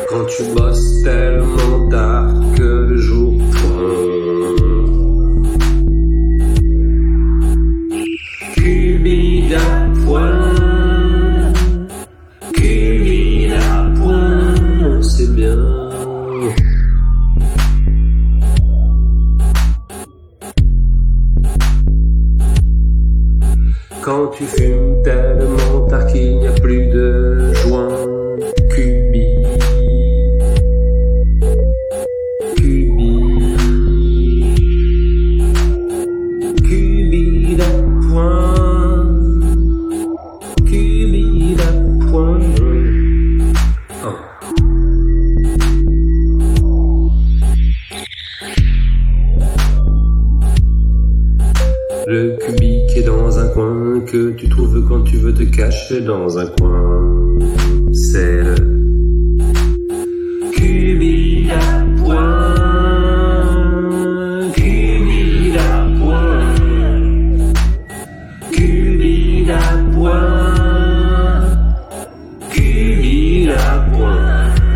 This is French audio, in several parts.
Quand tu bosses tellement tard que le jour pointe. Cubida point, Cubida point, c'est bien. Quand tu fumes tellement tard qu'il n'y a plus de joint, Cubida point, Cubida point. Oh. Le cubique est dans un coin que tu trouves quand tu veux te cacher dans un coin. C'est le Cubida point, Cubida point, Cubida point, Cubida point.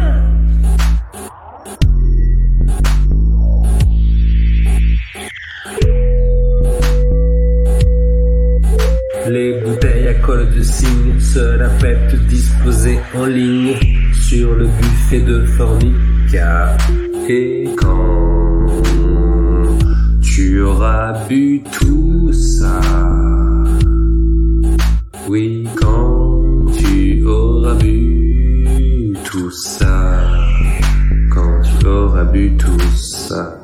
Les bouteilles à colle de cygne se la pètent disposées en ligne sur le buffet de Formica. Et quand tu auras bu tout ça, oui, quand tu auras bu tout ça, quand tu auras bu tout ça.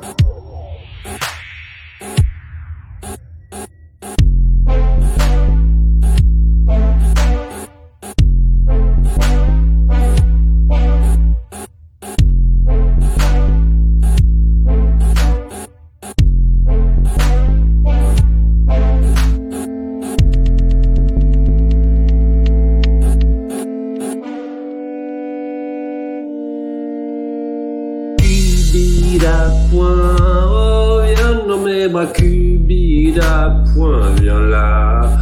Cubida point, oh viens dans mes bras, Cubida point, viens là.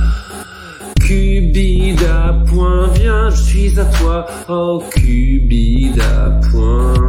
Cubida point, viens, je suis à toi, oh Cubida point.